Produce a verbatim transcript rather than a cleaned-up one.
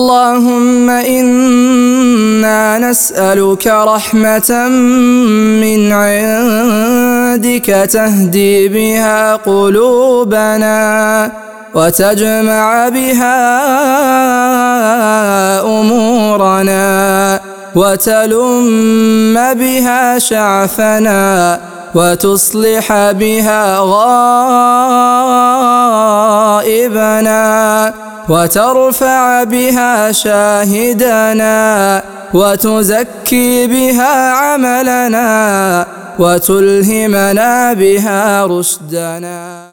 اللهم إنا نسألك رحمة من عندك تهدي بها قلوبنا وتجمع بها أمورنا وتلم بها شعثنا وتصلح بها غائبنا وترفع بها شاهدنا وتزكي بها عملنا وتلهمنا بها رشدنا.